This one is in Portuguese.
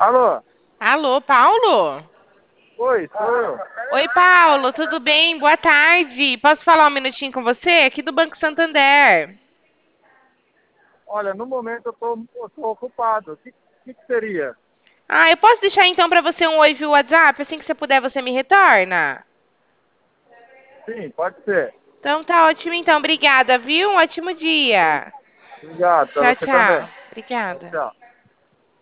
Alô? Alô, Paulo? Oi, sou eu. Oi, Paulo, tudo bem? Boa tarde. Posso falar um minutinho com você? Aqui do Banco Santander. Olha, no momento eu tô ocupado. O que seria? Ah, eu posso deixar então para você um oi via WhatsApp? Assim que você puder, você me retorna? Sim, pode ser. Então tá ótimo então, obrigada, viu? Um ótimo dia. Obrigado, pra Tchau, você também. tchau. Tchau, Obrigada. tchau.